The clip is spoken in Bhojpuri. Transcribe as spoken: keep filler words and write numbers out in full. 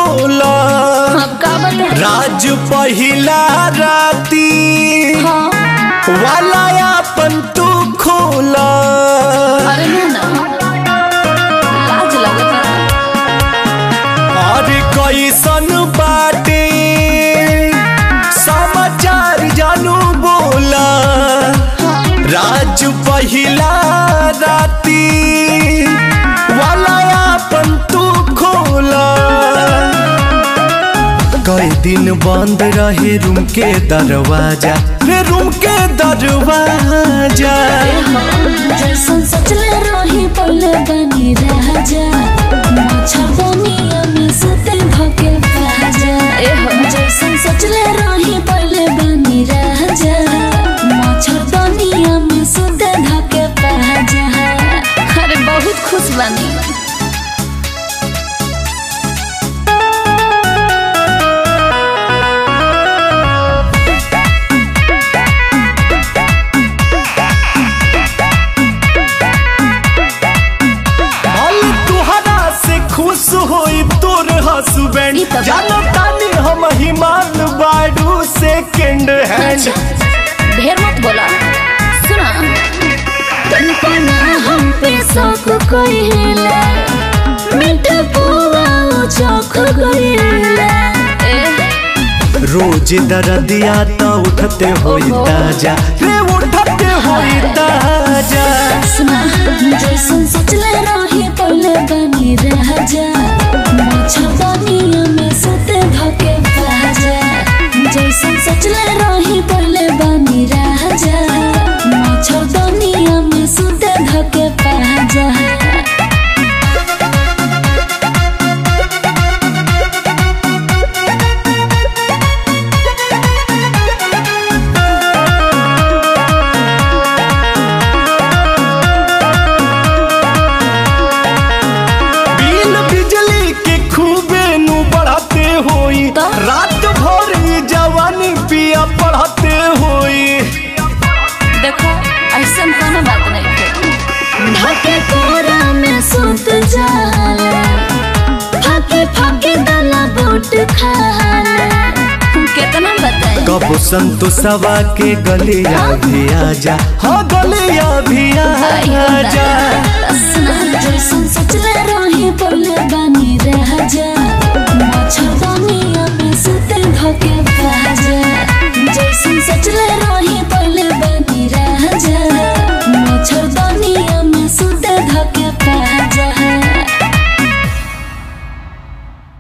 बोला राज पहिला राती हाँ। वाला अपन तू खोला और कैसन बाटे समाचार जानू बोला राज पहिला राती वाला अपन तू खोला कई दिन बंद रहे रूम के दरवाजा रे रूम के दरवाजा जैसन सचले रही पहले बनी राजा मछबनिया में सुते धके बाजा जैसन सचले रही पहले बनी राजा मछबनिया में सुते धके बाजा अरे बहुत खुश बनी खुश होई तोर हस्बैंड जानो तानी हम हिमान बाडू सेकंड हैंड ढेर मत बोला सुना तनिको ना हम पे शौक कइला मीठा पुआ चौक गइला रोज दर्दिया तो उठते होई ताजा रे उठते होई ताजा सुना जैसन सोचले रही पहले बनी राजा मछबनिया में सुते धके बाजा जैसन सोचले रही पहले बनी राजा मछबनिया में सुते धके बाजा रात भर जवानी पिया पढ़ते होई देखो ऐसा कोनो बात नहीं है ढके कोरा में सुत जाला फाके फाके दाला बोट खाला कितना बताए कब संतोषवा के गलिया भी आजा